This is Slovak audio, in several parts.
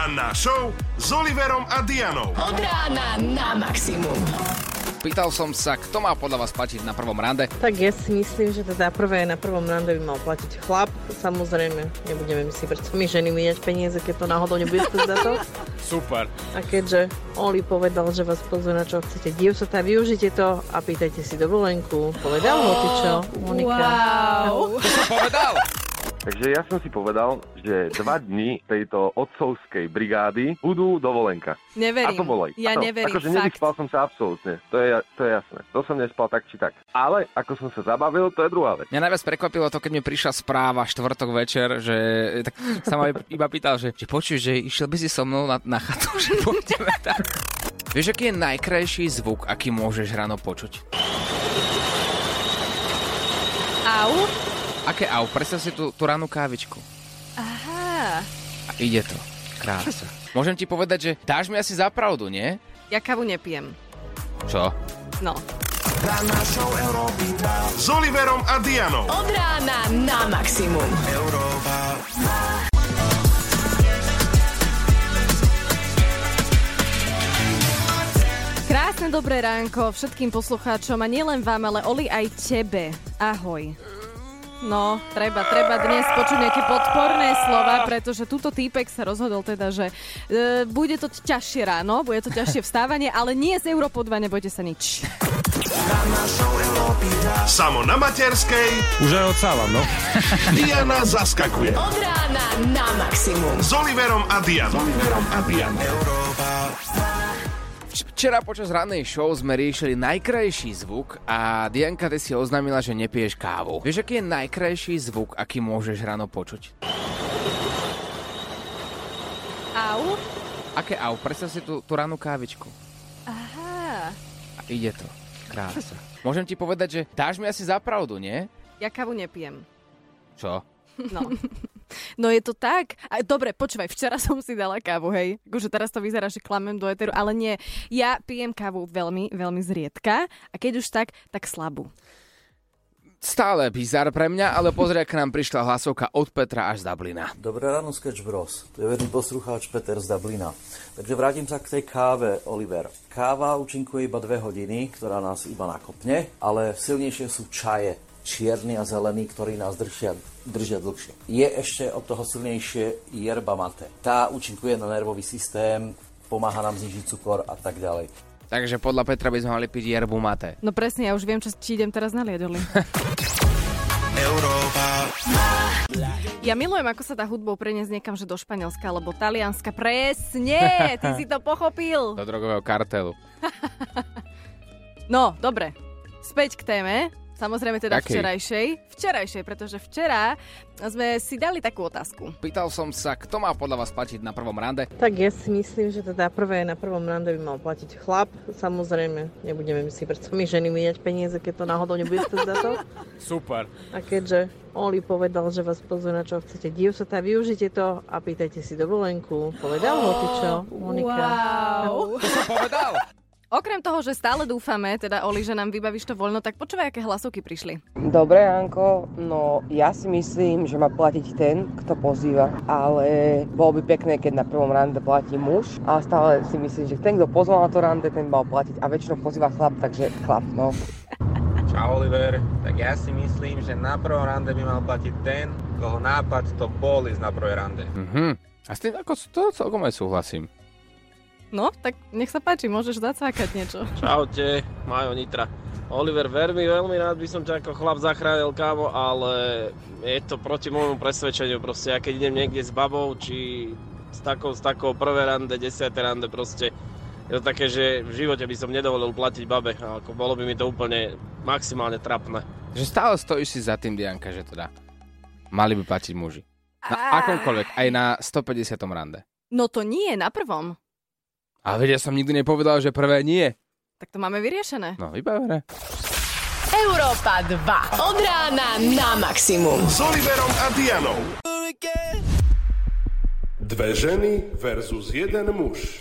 Ranná show s Oliverom a Dianou. Od rána na maximum. Pýtal som sa, kto má podľa vás platiť na prvom rande? Tak ja si myslím, že teda prvé na prvom rande by mal platiť chlap. Samozrejme, nebudeme si predsa my ženy míňať peniaze, keď to náhodou nebude stať za to. Super. A keďže Oli povedal, že vás pozve na čo chcete, dievčatá, využite to a pýtajte si dovolenku. Povedal ho ty čo, Monika? Wow. To som povedal. Takže ja som si povedal, že 2 dni tejto otcovskej brigády budú dovolenka. Neverím. A to bolo. Ja neverím, akože fakt. nevyspal som sa absolútne. To je jasné. To som nespal tak či tak. Ale ako som sa zabavil, to je druhá vec. Mňa najviac prekvapilo to, keď mi prišla správa štvrtok večer, že tak sa ma iba pýtal, že počuješ, že išiel by si so mnou na chatu, že pôjdeme tak. Vieš, aký je najkrajší zvuk, aký môžeš ráno počuť? Au? Aké au? Predstav si tú rannú kávičku. Aha. A ide to. Krása. Môžem ti povedať, že dáš mi asi za pravdu, nie? Ja kávu nepijem. Čo? No. Ranná show Európy 2 s Oliverom a Dianou. Od rána na maximum. Krásne dobré ránko všetkým poslucháčom a nielen vám, ale Oli aj tebe. Ahoj. No, treba dnes počuť nejaké podporné slova, pretože túto týpek sa rozhodol teda, že bude to ťažšie ráno, bude to ťažšie vstávanie, ale nie z Európou 2, nebojte sa nič. Samo na materskej. Už aj odsávam, no. Diana zaskakuje. Od rána na maximum. S Oliverom a Dianou. Včera počas rannej show sme riešili najkrajší zvuk a Dianka, ty si oznámila, že nepiješ kávu. Vieš, aký je najkrajší zvuk, aký môžeš ráno počuť? Au? Aké au? Predstav si tú rannú kávičku. Aha. A ide to. Krása. Môžem ti povedať, že dáš mi asi za pravdu, nie? Ja kávu nepijem. Čo? No. No je to tak. A, dobre, počúvaj, včera som si dala kávu, hej. Akože teraz to vyzerá, že klamem do éteru, ale nie. Ja pijem kávu veľmi, veľmi zriedka a keď už tak slabú. Stále bizar pre mňa, ale pozri, ak nám prišla hlasovka od Petra až z Dublina. Dobré ráno, Sketch Bros. To je verný poslucháč Peter z Dublina. Takže vrátim sa k tej káve, Oliver. Káva účinkuje iba 2 hodiny, ktorá nás iba nakopne, ale silnejšie sú čaje. Čierny a zelený, ktorí nás držia dlhšie. Je ešte od toho silnejšie yerba mate. Tá účinkuje na nervový systém, pomáha nám znižiť cukor a tak ďalej. Takže podľa Petra by sme mali piť yerbu mate. No presne, ja už viem, čo ti idem teraz naliať, Oli. Ja milujem, ako sa dá hudbou preniesť niekam, že do Španielska alebo Talianska. Presne, ty si to pochopil. Do drogového kartelu. No, dobre. Späť k téme. Samozrejme teda Akej? včerajšej, pretože včera sme si dali takú otázku. Pýtal som sa, kto má podľa vás platiť na prvom rande? Tak ja si myslím, že teda prvé na prvom rande by mal platiť chlap. Samozrejme, nebudeme si predsa my ženy míňať peniaze, keď to náhodou nebude stať za to. Super. A keďže Oli povedal, že vás pozve na čo chcete, dievčatá, využite to a pýtajte si dovolenku. Povedal ho ty čo, Monika? Wow. To som povedal. Okrem toho, že stále dúfame, teda Oli, že nám vybavíš to voľno, tak počúvaj, aké hlasovky prišli. Dobre, Janko, no ja si myslím, že má platiť ten, kto pozýva, ale bolo by pekné, keď na prvom rande platí muž a stále si myslím, že ten, kto pozval na to rande, ten mal platiť a väčšinou pozýva chlap, takže chlap, no. Čau, Oliver. Tak ja si myslím, že na prvom rande by mal platiť ten, koho nápad to bol ísť na prvé rande. A s tým ako to celkom aj súhlasím. No, tak nech sa páči, môžeš zacákať niečo. Čaute, Majo Nitra. Oliver, veľmi rád by som ťa ako chlap zachránil, kámo, ale je to proti môjmu presvedčeniu, proste ja keď idem niekde s babou, či s takou prvé rande, 10. rande, proste je to také, že v živote by som nedovolil platiť babe, ako bolo by mi to úplne maximálne trapné. Že stále stojíš si za tým, Dianka, že teda mali by platiť muži. Na akomkoľvek, aj na 150. rande. No to nie, na prvom. Ale veď ja som nikdy nepovedal, že prvé nie. Tak to máme vyriešené. No, vybavené. Európa 2. Od rána na maximum. S Oliverom a Dianou. 2 ženy versus 1 muž.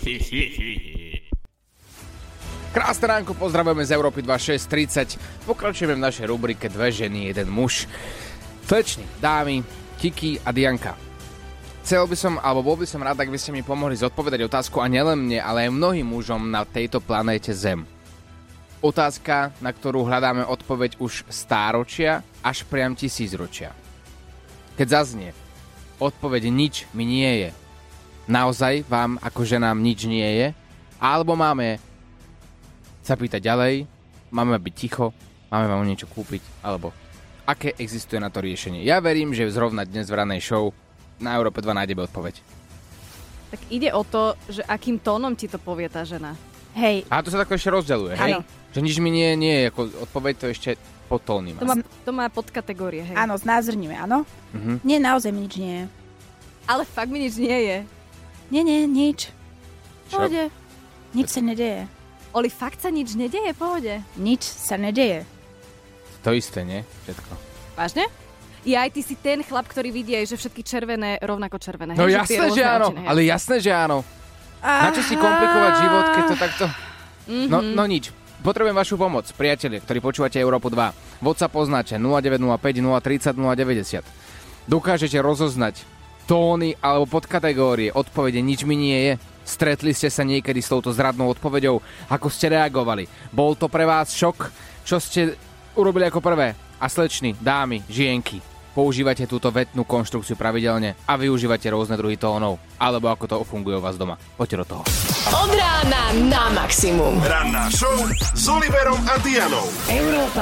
Krásne ránko, pozdravujeme z Európy 2630. Pokračujeme v našej rubrike 2 ženy, 1 muž. Sleční, dámy, Kiki a Dianka. bol by som rád, ak by ste mi pomohli zodpovedať otázku a nielen mne, ale aj mnohým mužom na tejto planéte Zem. Otázka, na ktorú hľadáme odpoveď už stáročia až priam 1000 ročia. Keď zaznie, odpoveď nič mi nie je. Naozaj vám ako ženám nič nie je? Alebo máme sa pýtať ďalej, máme byť ticho, máme vám niečo kúpiť, alebo aké existuje na to riešenie. Ja verím, že zrovna dnes v ranej show na Európe 2 nájdeme odpoveď. Tak ide o to, že akým tónom ti to povie tá žena. Hej. A to sa takto ešte rozdeľuje, hej? Že nič mi nie je ako odpoveď, to ešte podtóny má. To má podkategórie, hej. Áno, znázorníme, áno? Mhm. Nie, naozaj mi nič nie je. Ale fakt mi nič nie je. Nie, nič. Čo? Pohode. Nič sa nedeje. Oli, fakt sa nič nedeje, pohode. Nič sa nedeje. To isté, nie? Všetko. Vážne? Ja aj ty si ten chlap, ktorý vidí aj, že všetky červené, rovnako červené. No hej, jasné, že áno, ale jasné, že áno. Na čo si komplikovať život, keď to takto... No nič. Potrebujem vašu pomoc, priatelia, ktorí počúvate Európu 2. WhatsApp poznáte 0905 030 090. Dokážete rozoznať tóny alebo podkategórie, odpovede nič mi nie je. Stretli ste sa niekedy s touto zradnou odpoveďou? Ako ste reagovali? Bol to pre vás šok? Čo ste urobili ako prvé? A slečny, dámy, žienky, používate túto vetnú konštrukciu pravidelne a využívate rôzne druhy tónov? Alebo ako to funguje u vás doma? Poďte do toho. Od rána na maximum. Ranná show s Oliverom a Dianou. Európa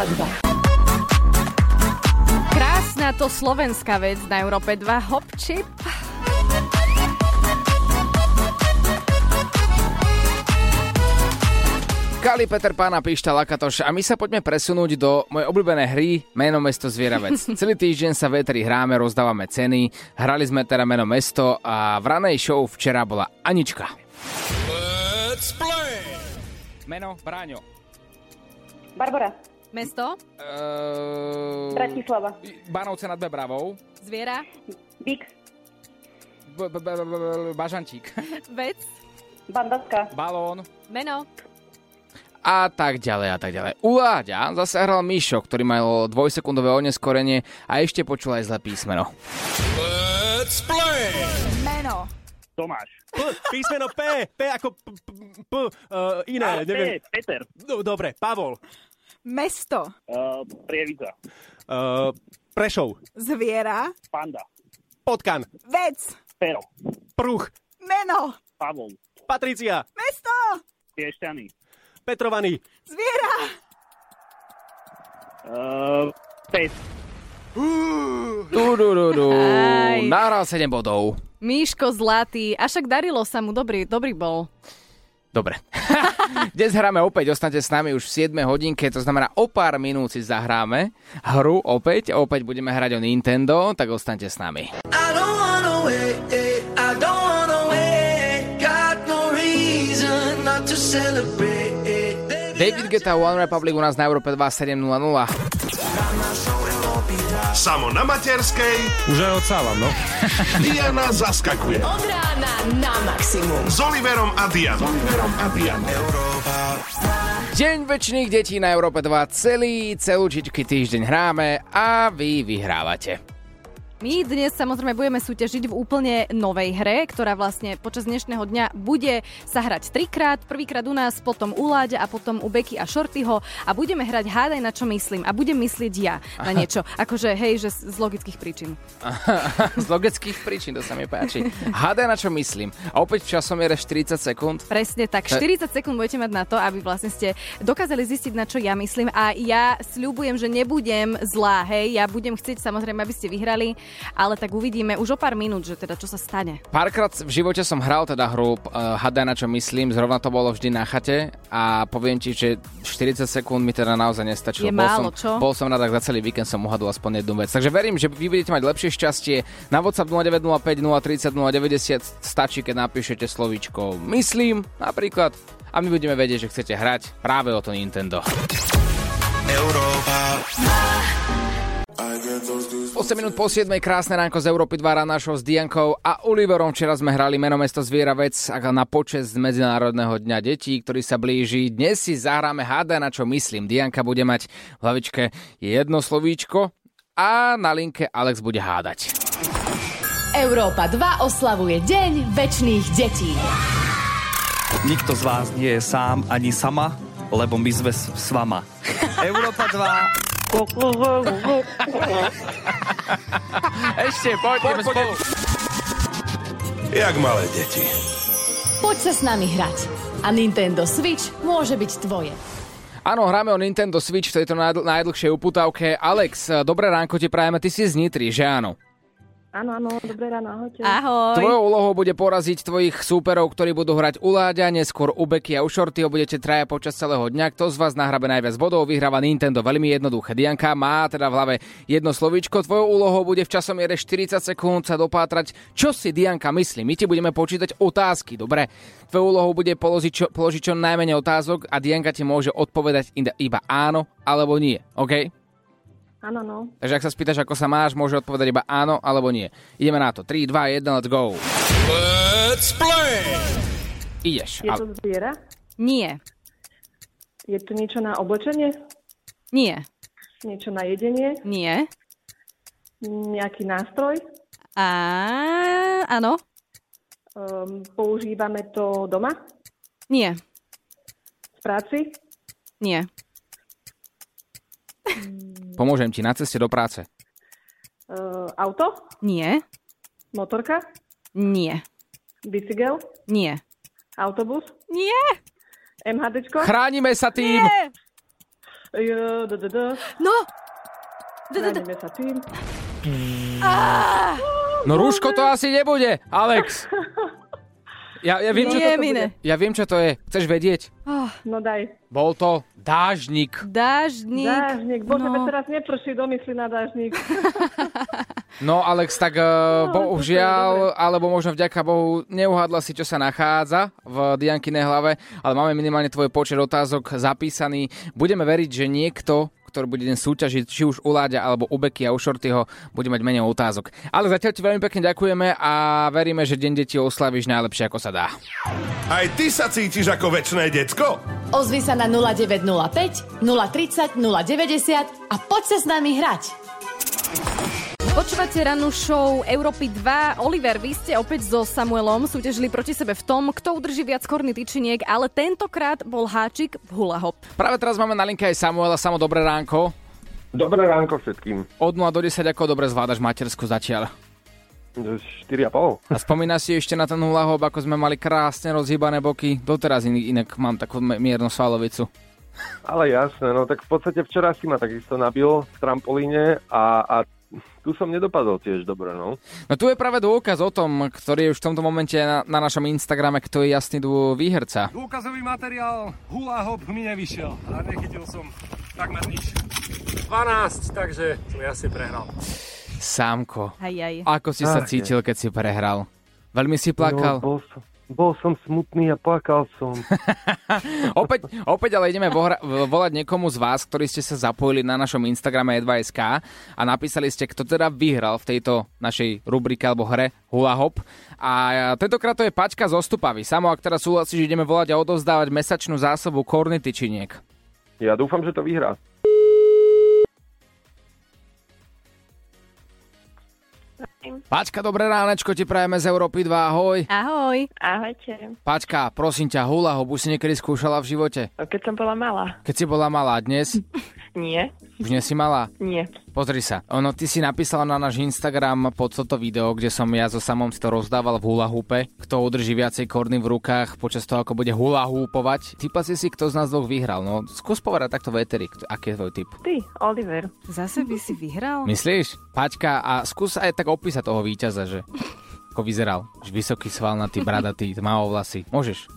2. Krásna to slovenská vec na Európe 2. Hop chip. Kali, Peter Pán a Píšta Lakatoš a my sa poďme presunúť do mojej obľúbenej hry Meno, mesto, zvieravec. Celý týždeň sa v éteri hráme, rozdávame ceny. Hrali sme teda Meno, mesto a v ranej show včera bola Anička. Let's play! Meno, Bráňo. Barbara. Mesto. Bratislava. Banovce nad Bebravou. Zviera. Bix. Bažantík. Vec. Bandovka. Balón. Meno. A tak ďalej, a tak ďalej. U Láďa zase hral Mišo, ktorý mal 2-sekundové oneskorenie a ešte počul aj zlé písmeno. Let's play! Meno. Tomáš. Písmeno P. P ako iné. Neviem. Peter. No, dobre, Pavol. Mesto. Prievidza. Prešov. Zviera. Panda. Potkan. Vec. Pero. Pruch. Meno. Pavol. Patricia. Mesto. Piešťany. Petrovaný. Zviera. Pes. Nahral 7 bodov. Míško zlatý. A však darilo sa mu. Dobrý bol. Dobre. Dnes hráme opäť, ostaňte s nami už v 7 hodinke, to znamená o pár minút si zahráme hru opäť budeme hrať o Nintendo, tak ostaňte s nami. David Guetta, One Republic u nás na Európe 2.7.00. Samo na materskej. Už aj odsávam, no. Diana zaskakuje. Od rána na maximum. S Oliverom a Dianou. Deň večných detí na Európe 2. Celúčičky týždeň hráme a vy vyhrávate. My dnes samozrejme budeme súťažiť v úplne novej hre, ktorá vlastne počas dnešného dňa bude sa hrať 3-krát. Prvýkrát u nás, potom u Láďa a potom u Beky a Shortyho a budeme hrať hádaj na čo myslím a budem myslieť ja na niečo. Akože hej, že z logických príčin. Z logických príčin, to sa mi páči. Hádaj na čo myslím. A opäť v časomiere 40 sekúnd. Presne tak, 40 sekúnd budete mať na to, aby vlastne ste dokázali zistiť, na čo ja myslím a ja sľubujem, že nebudem zlá, hej, ja budem chcieť samozrejme, aby ste vyhrali. Ale tak uvidíme už o pár minút, že teda čo sa stane. Párkrát v živote som hral teda hru Hadaj na čo myslím, zrovna to bolo vždy na chate a poviem ti, že 40 sekúnd mi teda naozaj nestačilo. Je málo, čo? Bol som rád, za celý víkend som uhadol aspoň jednu vec. Takže verím, že vy budete mať lepšie šťastie. Na WhatsApp 0905 030 090 stačí, keď napíšete slovíčko myslím napríklad a my budeme vedieť, že chcete hrať práve o to Nintendo. Európa. 8 minút po 7, krásne ránko z Európy 2 rána show s Diankou a Oliverom. Včera sme hrali Meno, mesto, zvieravec na počesť Medzinárodného dňa detí, ktorý sa blíži. Dnes si zahráme Hádaj na čo myslím. Dianka bude mať v hlavičke jedno slovíčko a na linke Alex bude hádať. Európa 2 oslavuje Deň večných detí. Nikto z vás nie je sám ani sama, lebo my sme s vama. Európa 2. Ešte, poďme spolu. Jak malé deti. Poď sa s nami hrať. A Nintendo Switch môže byť tvoje. Áno, hráme o Nintendo Switch v tejto najdlhšej uputávke. Alex, dobré ránko ti prajeme, ty si z Nitry, že áno? Áno, dobré ráno, ahojte. Ahoj. Tvojou úlohou bude poraziť tvojich súperov, ktorí budú hrať u Láďa, neskôr u Beky a u Shortyho. Budete traja počas celého dňa. Kto z vás nahrabe najviac bodov, vyhráva Nintendo. Veľmi jednoduché. Dianka má teda v hlave jedno slovíčko. Tvojou úlohou bude v časomiere 40 sekúnd sa dopátrať, čo si Dianka myslí. My ti budeme počítať otázky, dobre? Tvojou úlohou bude položiť čo najmenej otázok a Dianka ti môže odpovedať iba áno alebo nie, OK? Áno, no. Takže ak sa spýtaš, ako sa máš, môže odpovedať iba áno alebo nie. Ideme na to. 3, 2, 1, let's go. Let's play! Ideš. Je to zviera? Nie. Je to niečo na oblečenie? Nie. Niečo na jedenie? Nie. Nejaký nástroj? Áno. Používame to doma? Nie. V práci? Nie. Pomôžem ti na ceste do práce. Auto? Nie. Motorka? Nie. Bicykel? Nie. Autobus? Nie. MHDčko? Chránime sa tým! No! Chránime sa tým. No rúško to asi nebude, Alex. Ja viem, čo to bude. Ja viem, čo to je. Chceš vedieť? No daj. Bol to dážnik. Dážnik. Bože, teraz neprší domysly na dážnik. No, Alex, tak bohužiaľ, alebo možno vďaka Bohu, neuhádla si, čo sa nachádza v Diankinej hlave, ale máme minimálne tvoj počet otázok zapísaný. Budeme veriť, že niekto, ktorý bude dnes súťažiť, či už u Láďa, alebo u Beky a u Shortyho, bude mať menej otázok. Ale zatiaľ ti veľmi pekne ďakujeme a veríme, že deň detí oslavíš najlepšie, ako sa dá. Aj ty sa cítiš ako večné decko? Ozvi sa na 0905 030 090 a poď sa s nami hrať. Počúvate rannú show Európy 2. Oliver, vy ste opäť so Samuelom súťažili proti sebe v tom, kto udrží viac korný tyčiniek, ale tentokrát bol háčik v hula hop. Práve teraz máme na linke aj Samuela. Samo, dobré ránko. Dobré ránko všetkým. Od 0 do 10, ako dobre zvládaš matersku zatiaľ? 4,5. A spomínaš si ešte na ten hula hop, ako sme mali krásne rozhýbané boky? Doteraz inak mám takú miernu svalovicu. Ale jasné, no tak v podstate včera si ma takisto nabil v trampolíne a tu som nedopadol tiež dobre, no. No tu je práve dôkaz o tom, ktorý je už v tomto momente na našom Instagrame, kto je jasný výherca. Dôkazový materiál hula hop mi nevyšiel a nechytil som takmer nič. 12, takže som jasne prehral. Sámko, Aj. ako si sa cítil, keď si prehral? Veľmi si plakal? No, bol som smutný a plakal som. Opäť ale ideme volať niekomu z vás, ktorí ste sa zapojili na našom Instagrame E2SK a napísali ste, kto teda vyhral v tejto našej rubrike alebo hre Hula Hop. A tentokrát to je Paťka z Ostupavy. Samo, ak teraz súhlasíš, ideme volať a odovzdávať mesačnú zásobu korny tyčiniek. Ja dúfam, že to vyhrá. Paťka, dobré ránečko, ti prajeme z Európy 2, ahoj. Ahoj. Ahojte. Paťka, prosím ťa, hula hop už si niekedy skúšala v živote? Keď som bola malá. Keď si bola malá, dnes? Nie. Už nie si malá? Nie. Pozri sa, ty si napísala na náš Instagram pod toto video, kde som ja so Samom si to rozdával v hula hoope. Kto udrží viacej korny v rukách počas toho, ako bude hula hoopovať. Typa si, kto z nás dvoch vyhral. No, skús povedať takto v éteri, aký je tvoj typ? Ty, Oliver. Zase by si vyhral? Myslíš? Paťka, a skús aj tak opísať toho víťaza, že ako vyzeral. Vysoký, svalnatý, bradatý, tmavovlasý. Môžeš?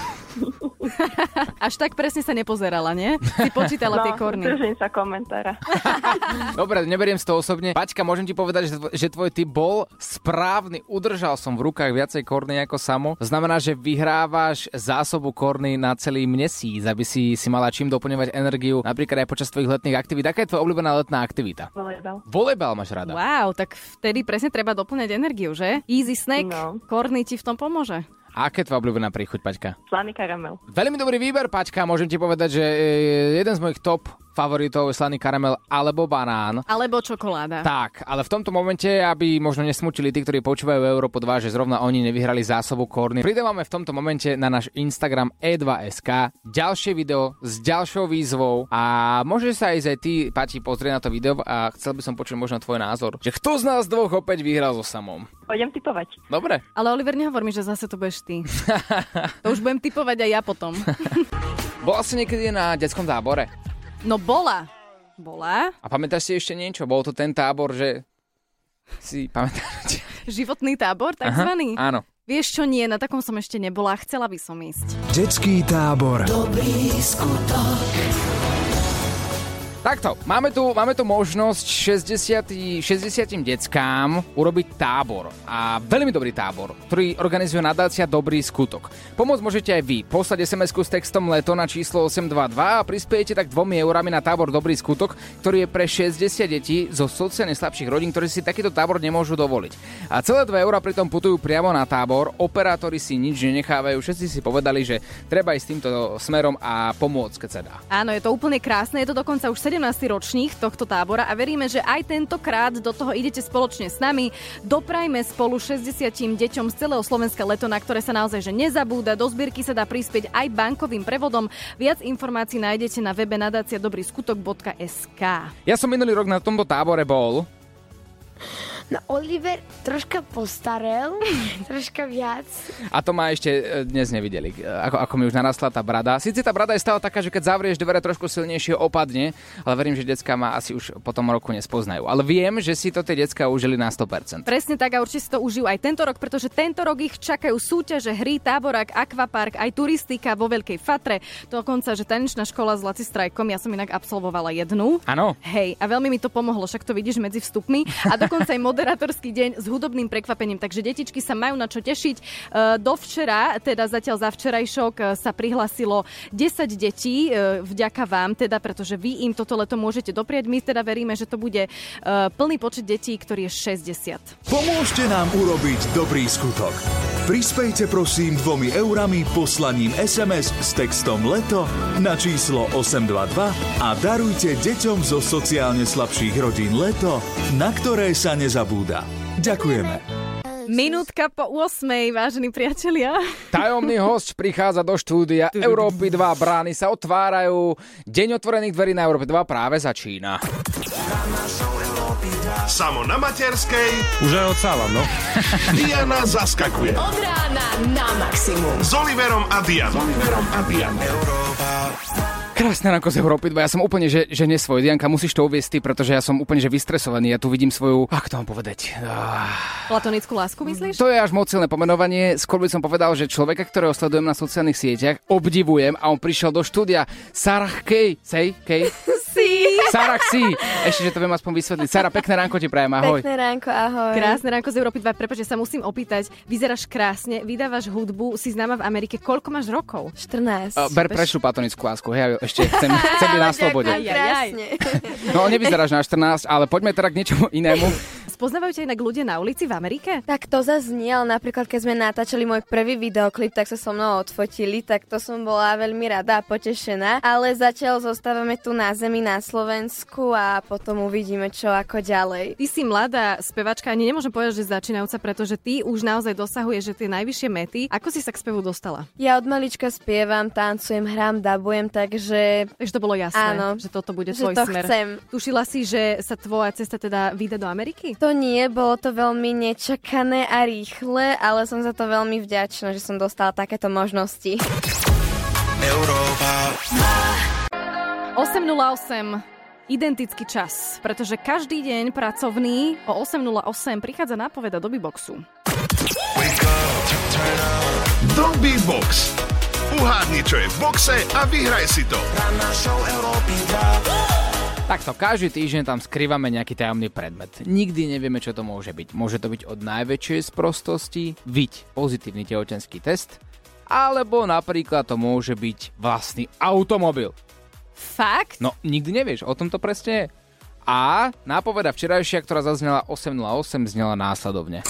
Až tak presne sa nepozerala, nie? Si počítala tie korny. Držím sa komentára. Dobre, neberiem z toho osobne. Paťka, môžem ti povedať, že tvoj typ bol správny. Udržal som v rukách viacej korny ako Samo. To znamená, že vyhrávaš zásobu korny na celý mesíc, aby si mala čím doplňovať energiu, napríklad aj počas tvojich letných aktivít. Aká je tvoja obľúbená letná aktivita? Volejbal. Volejbal máš rada? Wow, tak vtedy presne treba doplňať energiu, že? Easy snack, korny ti v tom pomôže. A aká je tvoja obľúbená príchuť, Paťka? Slaný karamel. Veľmi dobrý výber, Paťka. Môžem ti povedať, že jeden z mojich top favoritov je slaný karamel alebo banán. Alebo čokoláda. Tak, ale v tomto momente, aby možno nesmutili tí, ktorí počúvajú Európu 2, že zrovna oni nevyhrali zásobu korny, pridávame v tomto momente na náš Instagram e2.sk ďalšie video s ďalšou výzvou a môže sa ísť aj ty, Pati, pozrieť na to video a chcel by som počuť možno tvoj názor, že kto z nás dvoch opäť vyhral so Samom. Pôjdem tipovať. Dobre. Ale Oliver, nehovor mi, že zase to budeš ty. To už budem tipovať aj ja potom. Bola si niekedy na detskom tábore? No bola. A pamätáš si ešte niečo? Bol to ten tábor, že si pamätáš? Životný tábor, takzvaný? Áno. Vieš čo, nie, na takom som ešte nebola, chcela by som ísť. Detský tábor. Dobrý skutok. Takto, máme tu možnosť 60 deckám urobiť tábor. A veľmi dobrý tábor, ktorý organizuje nadácia Dobrý skutok. Pomôcť môžete aj vy. Poslať SMS-ku s textom LETO na číslo 822 a prispiejete tak 2 eurami na tábor Dobrý skutok, ktorý je pre 60 detí zo sociálne slabších rodín, ktorí si takýto tábor nemôžu dovoliť. A celé 2 eurá pritom putujú priamo na tábor. Operátori si nič nenechávajú. Všetci si povedali, že treba ísť týmto smerom a pomôcť, keď sa dá. Áno, je to úplne krásne. Je to dokonca už 17. ročník tohto tábora a veríme, že aj tentokrát do toho idete spoločne s nami. Doprajme spolu 60 deťom z celého Slovenska leto, na ktoré sa naozaj že nezabúda. Do zbierky sa dá prispieť aj bankovým prevodom. Viac informácií nájdete na webe nadáciadobryskutok.sk. Ja som minulý rok na tomto tábore bol. No Oliver troška postarel, troška viac. A to ma ešte dnes nevideli, ako mi už narastla tá brada. Sice tá brada je stále taká, že keď zavrieš dvere trošku silnejšie opadne, ale verím, že decká ma asi už po tom roku nespoznajú. Ale viem, že si to tie decká užili na 100%. Presne tak a určite si to užijú aj tento rok, pretože tento rok ich čakajú súťaže, hry, táborak, akvapark, aj turistika vo Veľkej Fatre. Dokonca, že tanečná škola s Laci Strajkom, ja som inak absolvovala jednu. Áno. Hej, a veľmi mi to pomohlo, však to vidíš medzi vstupmi. A dokonca aj moderátorský deň s hudobným prekvapením, takže detičky sa majú na čo tešiť. Dovčera, teda zatiaľ za včerajšok sa prihlasilo 10 detí, vďaka vám, teda, pretože vy im toto leto môžete dopriať. My teda veríme, že to bude plný počet detí, ktorý je 60. Pomôžte nám urobiť dobrý skutok. Prispejte prosím 2 eurami poslaním SMS s textom LETO na číslo 822 a darujte deťom zo sociálne slabších rodín leto, na ktoré sa nezabúda. Ďakujeme. Minútka po 8, vážení priatelia. Tajomný hosť prichádza do štúdia Európy 2. Brány sa otvárajú. Deň otvorených dverí na Európe 2 práve začína. Samo na materskej. Už aj odsávam, no. Diana zaskakuje. Od rána na maximum. S Oliverom a Dianou. Krásne ránko z Európy 2. Ja som úplne, že nesvoj. Dianka, musíš to uviesť ty, pretože ja som úplne, že vystresovaný. Ja tu vidím svoju, ako to mám povedať? Platonickú lásku, myslíš? To je až moc silné pomenovanie. Skôr by som povedal, že človeka, ktorého sledujem na sociálnych sieťach, obdivujem a on prišiel do štúdia. Sarah Kay. Sarah Si. Ešte, že to viem aspoň vysvetliť. Sarah, pekné ránko ti prajem, ahoj. Pekné ránko, ahoj. Krásne ránko z Európy 2. Prepáč, sa musím opýtať. Vyzeráš krásne, vydávaš hudbu, si známa v Amerike. Koľko máš rokov? 14. Ber prešľú platonickú lásku. Hej, ešte chcem byť na slobode. Krásne. No, nevyzeráš na 14, ale poďme teda k niečomu inému. Spoznávajú ťa inak ľudia na ulici v Amerike? Tak to zase nie, ale napríklad keď sme natáčali môj prvý videoklip, tak sa so mnou odfotili, tak to som bola veľmi rada a potešená. Ale zatiaľ zostávame tu na zemi na Slovensku a potom uvidíme, čo ako ďalej. Ty si mladá spevačka, ani nemôžem povedať, že začínajúca, pretože ty už naozaj dosahuješ že tie najvyššie mety. Ako si sa k spevu dostala? Ja od malička spievam, tancujem, hrám, dabujem, takže to bolo jasné, áno, že toto bude že tvoj to smer. Chcem. Tušila si, že sa tvoja cesta teda vyjde do Ameriky? To nie, bolo to veľmi nečakané a rýchle, ale som za to veľmi vďačná, že som dostala takéto možnosti. Európa 8:08, identický čas, pretože každý deň pracovný o 8:08 prichádza nápoveda do Beatboxu. Dobby Box. Uhádni, čo je v boxe a vyhraj si to. Ranná show Európy 2. Takto, každý týždeň tam skrývame nejaký tajomný predmet. Nikdy nevieme, čo to môže byť. Môže to byť od najväčšej sprostosti, pozitívny tehotenský test, alebo napríklad to môže byť vlastný automobil. Fakt? No, nikdy nevieš, o tom to presne je. A nápoveda včerajšia, ktorá zaznela 8:08, znela následovne.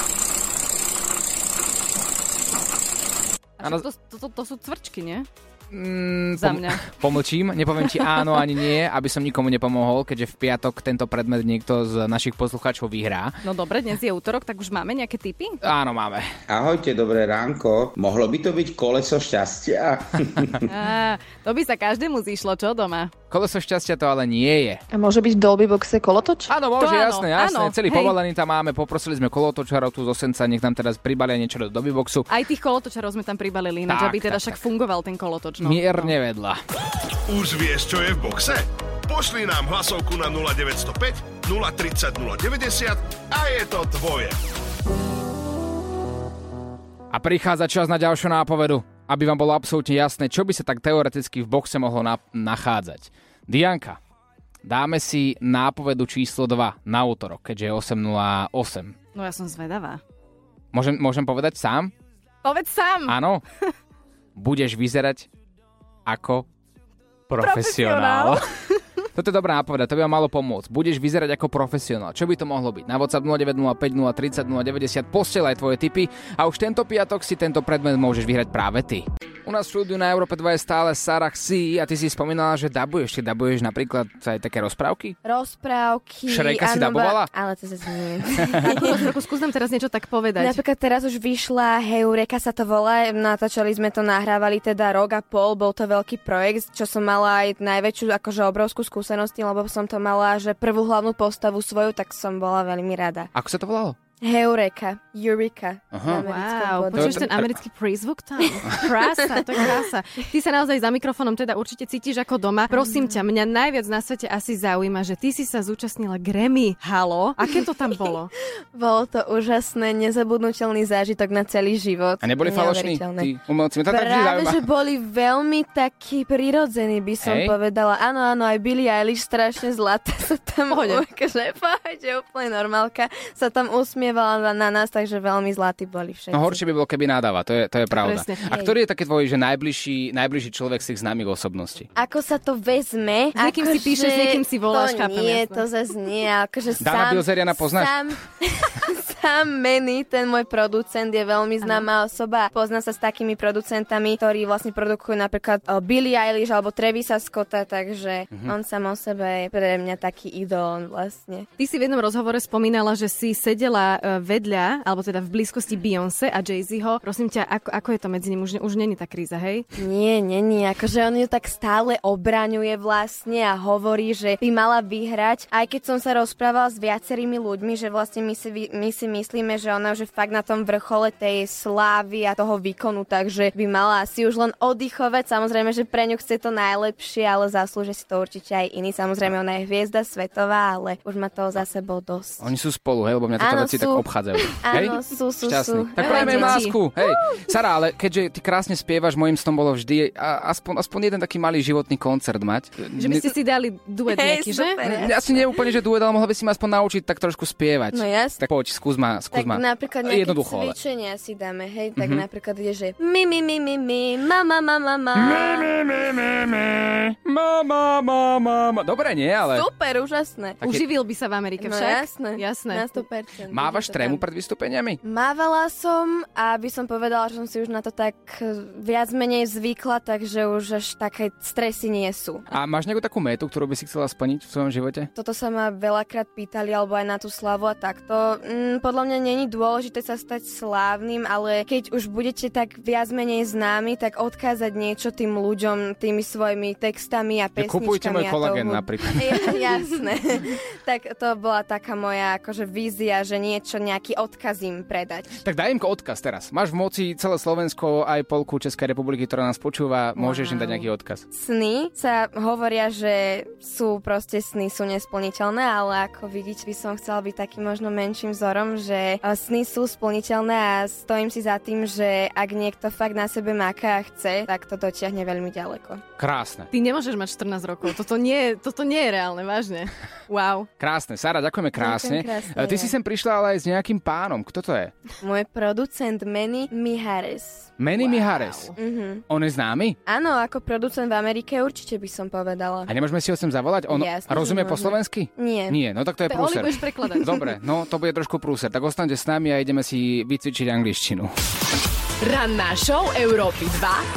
To sú cvrčky, nie? Za mňa. Pomlčím, nepoviem ti áno ani nie, aby som nikomu nepomohol, keďže v piatok tento predmet niekto z našich poslucháčov vyhrá. No dobre, dnes je útorok, tak už máme nejaké tipy? Áno, máme. Ahojte, dobré ránko. Mohlo by to byť koleso šťastia? To by sa každému zišlo, čo doma? Koleso šťastia to ale nie je. A môže byť v Dolby Boxe kolotoč? Áno, môže, jasné. Áno, Celý povalený tam máme, poprosili sme kolotočárov tu z Osenca, nech nám teraz pribalia niečo do Dolby Boxu. Aj tých kolotočárov sme tam pribalili, ináč, aby teda však fungoval ten kolotoč. No. Mierne vedľa. Už vieš, čo je v boxe? Pošli nám hlasovku na 0905 030 090 a je to tvoje. A prichádza čas na ďalšiu nápovedu, aby vám bolo absolútne jasné, čo by sa tak teoreticky v boxe mohlo nachádzať. Dianka, dáme si nápovedu číslo 2 na útorok, keďže je 8:08. No ja som zvedavá. Môžem povedať sám? Povedz sám. Áno. Budeš vyzerať ako profesionál. Toto je dobrá nápoveда, to by vám malo pomôcť. Budeš vyzerať ako profesionál. Čo by to mohlo byť? Na WhatsApp 0905 030 090 posielaj tvoje tipy a už tento piatok si tento predmet môžeš vyhrať práve ty. U nás v štúdiu na Európe 2 je stále Sarah C. A ty si spomínala, že dabuješ. Ty dabuješ napríklad aj také rozprávky? Rozprávky. Šrejka si dabovala? Ale to zase nie. Skús nám teraz niečo tak povedať. Napríklad teraz už vyšla Heureka sa to volá. Natáčali sme to, nahrávali teda rok a pol. Bol to veľký projekt, čo som mala aj najväčšiu, akože obrovskú skúsenosť, lebo som to mala, že prvú hlavnú postavu svoju, tak som bola veľmi rada. Ako sa to volalo? Heureka, Eureka. Wow, počuješ ten americký prízvuk tam? Krása, to je krása. Ty sa naozaj za mikrofónom teda určite cítiš ako doma. Prosím ťa, mňa najviac na svete asi zaujíma, že ty si sa zúčastnila Grammy. Halo? Aké to tam bolo? Bolo to úžasné, nezabudnutelný zážitok na celý život. A neboli falošní? Tí umelci? Práve, že boli veľmi takí prirodzení, by som povedala. Áno, aj Billie Eilish, strašne zlatá sa tam akože úplne normálka, sa tam usmievala na nás, takže veľmi zlatí boli všetci. No horšie by bolo, keby nadáva, to je pravda. Presne. A ktorý je taký tvoj, že najbližší človek z tých známych osobností? Ako sa to vezme? S niekým si píšeš, s niekým si voláš, chápem. Nie, to zase nie. Akože Dana Bilzeriana poznáš? Sám Manny, ten môj producent, je veľmi známa osoba. Pozná sa s takými producentami, ktorí vlastne produkujú napríklad Billie Eilish alebo Travisa Scotta, takže on sám o sebe je pre mňa taký idol vlastne. Ty si v jednom rozhovore spomínala, že si sedela vedľa, alebo teda v blízkosti Beyoncé a Jay-Zho. Prosím ťa, ako je to medzi nimi? Už není tá kríza, hej? Nie. Akože on ju tak stále obraňuje vlastne a hovorí, že by mala vyhrať. Aj keď som sa rozprávala s viacerými ľuďmi, že vlastne my si myslíme, že ona už je fakt na tom vrchole tej slávy a toho výkonu, takže by mala asi už len oddychovať. Samozrejme, že pre ňu chce to najlepšie, ale zaslúži si to určite aj iný. Samozrejme, ona je hviezda svetová, ale už má toho za sebou dosť. Oni sú spolu, hej, lebo mňa toto veci tak obchádzajú. Áno, sú. Šťastný. Tak prajme lásku. Hej, Sara, ale keďže ty krásne spievaš, môjim snom bolo vždy aspoň jeden taký malý životný koncert mať. Že by ste si dali duet nejaký, že? Asi nie úplne, že duet, ale mohla by si ma aspoň naučiť tak trošku spievať. No jasne. Tak poď, skús ma. Tak napríklad nejaké cvičenia si dáme, hej? Tak napríklad je, že mi, mama. Mama. Dobre, nie, ale... Super, úžasné. Uživil by sa v Amerike však? No jasné. Na 100%. Mávaš trému pred vystúpeniami? Mávala som a by som povedala, že som si už na to tak viac menej zvykla, takže už až také stresy nie sú. A máš nejakú takú métu, ktorú by si chcela splniť v svojom živote? Toto sa ma veľakrát pýtali, alebo aj na tú slavu a takto. Podľa mňa není dôležité sa stať slávnym, ale keď už budete tak viac menej známi, tak odkázať niečo tým ľuďom, tými svojimi textami a pesničkami. Kupujte môj kolagén napríklad. Jasné. Tak to bola taká moja akože vízia, že nejaký odkaz im predať. Tak daj im odkaz teraz. Máš v moci celé Slovensko, aj polku Českej republiky, ktorá nás počúva. Môžeš im dať nejaký odkaz. Sny sa hovoria, že sú nesplniteľné, ale ako vidíte, by som chcela byť takým možno menším vzorom, že sny sú splniteľné a stojím si za tým, že ak niekto fakt na sebe maká a chce, tak to dotiahne veľmi ďaleko. Krásne. Ty nemôžeš mať 14 rokov. Toto nie je reálne, vážne. Wow. Krásne. Sara, ďakujeme krásne. Ty si sem prišla ale aj s nejakým pánom. Kto to je? Môj producent Manny Mihares. Manny Mihares? On je známy? Áno, ako producent v Amerike určite by som povedala. A nemôžeme si ho sem zavolať? On rozumie po slovensky? Nie. No tak to je prúser. Oli budeš prekladať. Dobre, no to bude trošku prúser. Tak ostaňte s nami a ideme si vycvičiť angličtinu. Ranná show Európy 2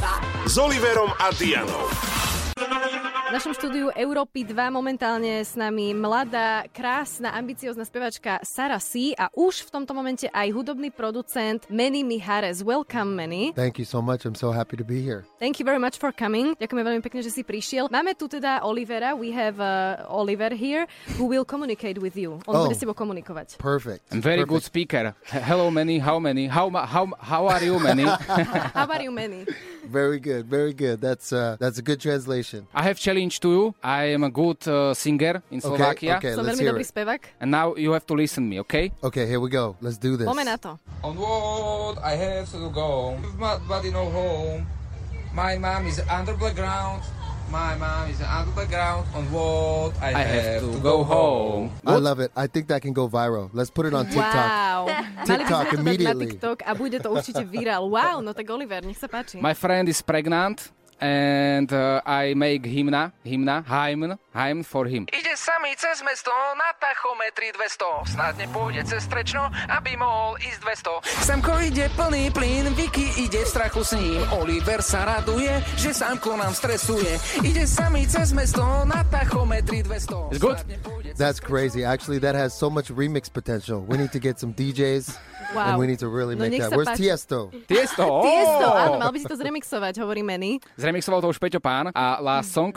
s Oliverom a Dianou. V našom štúdiu Európy 2 momentálne s nami mladá, krásna, ambiciózna spevačka Sara C. a už v tomto momente aj hudobný producent Manny Mijares. Welcome, Manny. Thank you so much. I'm so happy to be here. Thank you very much for coming. Ďakujeme veľmi pekne, že si prišiel. Máme tu teda Olivera. We have Oliver here who will communicate with you. On bude s tebou komunikovať. Perfect. I'm very good speaker. Hello, Manny. How many? How are you, Manny? How are you, Manny? Very good. Very good. That's a good translation. I have challenge to you. I am a good singer in Slovakia. Okay, som veľmi dobrý spevák. And now you have to listen me, okay? Okay, here we go. Let's do this. Poďme na to. On what I have to go, but no home. My mom is under the ground. My mom is under the ground. On what I have to go home. I love it. I think that can go viral. Let's put it on TikTok. Wow. TikTok immediately. Na TikTok a bude to určite viral. Wow, no tak Oliver, nech sa páči. My friend is pregnant. And I make hymn for him. Ide sami cez mesto na tachometri 200. Snad nepôjde cez Strečno, aby mohol ísť 200. Samko ide plný plyn, Vicky ide v strachu s ním. Oliver sa raduje, že Samko nám stresuje. Ide sami cez mesto na tachometri 200. It's good? That's crazy. Actually, that has so much remix potential. We need to get some DJs. Wow. And we need to really make that. Where's Tiesto? Tiesto, áno, mal by si to zremixovať, hovorí Manny. Zremixoval to už Peťo Pán a last song.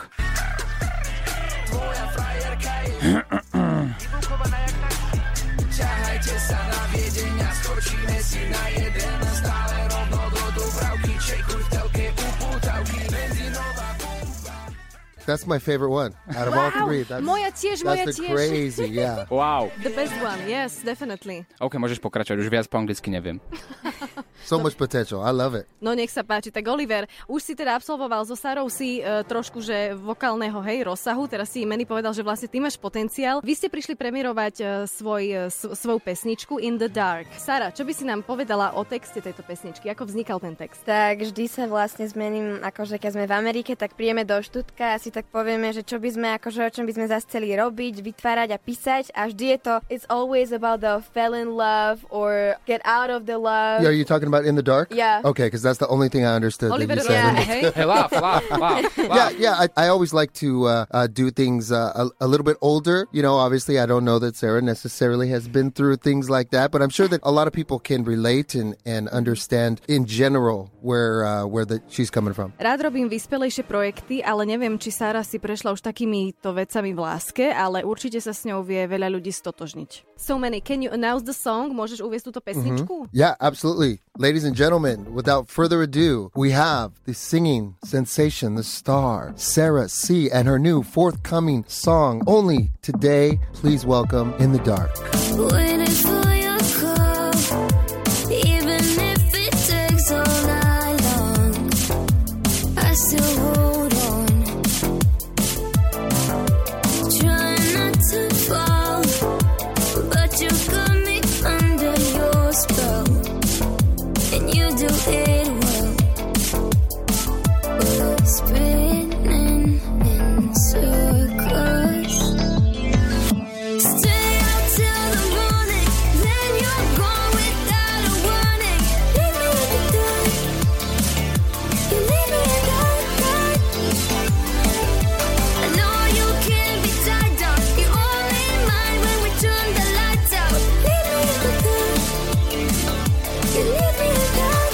Ťahajte sa na Viedeň a skočíme si na jeden. Stále rovno do Dubravky, čekuj v telke upútavky. Benzínová pumpa. That's my favorite one out of all three. Moja tiež. That's the crazy, yeah. Wow. The best one, yes, definitely. OK, môžeš pokračovať, už viac po anglicky neviem. So much potential, I love it. No nech sa páči. Tak Oliver, už si teda absolvoval so Sarou si trošku, že vokálneho, rozsahu. Teraz si Manny povedal, že vlastne ty máš potenciál. Vy ste prišli premiérovať svoju pesničku In the Dark. Sara, čo by si nám povedala o texte tejto pesničky? Ako vznikal ten text? Tak vždy sa vlastne zmením, akože keď sme v Amerike, tak príjeme do štúdka a si tak povieme, že čo by sme, akože o čom by sme zase chceli robiť, vytvárať a písať. A vždy je to it's always about the fell in love or get out of the love. Yeah, are you talking about In the Dark? Yeah. Okay, because that's the only thing I understood Oliver, that you said. Hey, laugh. Yeah. I always like to do things a little bit older. You know, obviously, I don't know that Sarah necessarily has been through things like that, but I'm sure that a lot of people can relate and understand in general where she's coming from. Rád robím vyspelejšie projekty, ale neviem, či Sara si prešla už takýmito vecami v láske, ale určite sa s ňou vie veľa ľudí stotožniť. So Manny, can you announce the song? Môžeš uviesť túto pesničku? Yeah, absolutely. Ladies and gentlemen, without further ado, we have the singing sensation, the star, Sara C. and her new forthcoming song, Only Today. Please welcome In the Dark. Waiting for your call, even if it takes all night long, I still hold on, trying not to fall, but you got me under your spell. And you do it well. We're spinning in circles. Stay out till the morning, then you're gone without a warning. Leave me in the dark. You leave me in the dark. I know you can't be tied down. You're only mine when we turn the lights out. Leave me in the dark. You leave me in the dark.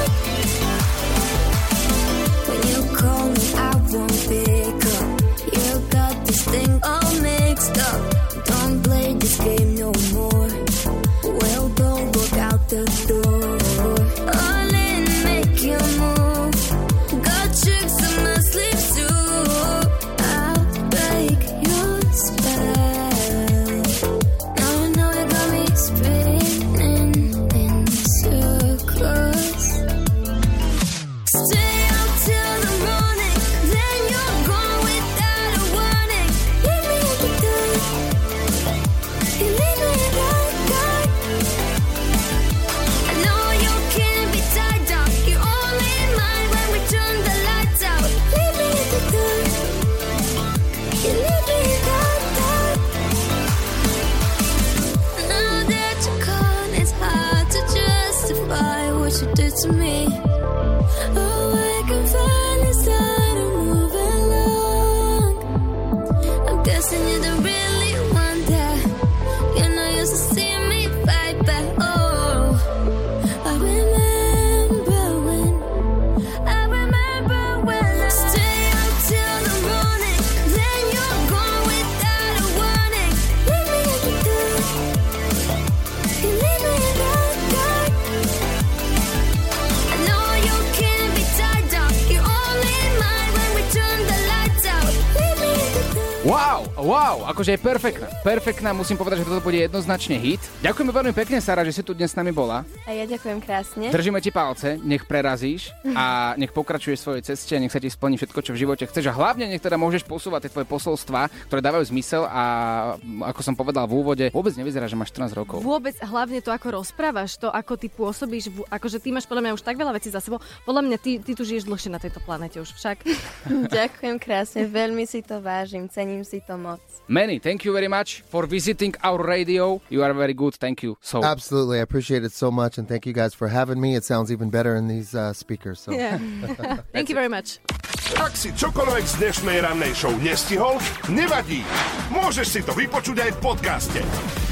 When you call me, I won't pick up. You got this thing all mixed up. Don't play this game no more. Well, don't look out the door. All in, make you move. Got tricks up my sleeve too. I'll break your spell. Now I know you got me spinning in circles. Stay out till the morning, then you're gone without a warning. Leave me in the dark. You leave me in the dark. I know you can't be tied down. You're only mine when we turn the lights out. Leave me in the dark. You leave me in the dark. Now that you're gone, it's hard to justify what you did to me. Oh, I can find Wow, akože je perfektná, musím povedať, že toto bude jednoznačne hit. Ďakujeme veľmi pekne, Sara, že si tu dnes s nami bola. A ja ďakujem krásne. Držíme ti palce, nech prerazíš a nech pokračuješ svojej ceste, nech sa ti splní všetko, čo v živote chceš a hlavne nech teda môžeš posúvať tie tvoje posolstvá, ktoré dávajú zmysel a ako som povedal v úvode, vôbec nevyzerá, že máš 14 rokov. Vôbec, hlavne to, ako rozprávaš, to, ako ty pôsobíš, akože ty máš podľa mňa už tak veľa vecí za sebou. Podľa mňa ty tu žiješ dlhšie na tejto planete už však. Ďakujem krásne, veľmi si to vážim, cením si to moc. Manny, thank you very much for visiting our radio. You are very good, thank you. So. Absolutely, I appreciate it so much and thank you guys for having me. It sounds even better in these speakers. So. Yeah. Thank you very much. Ak si čokoľvek z dnešnej rannej show nestihol, nevadí. Môžeš si to vypočuť aj v podcaste.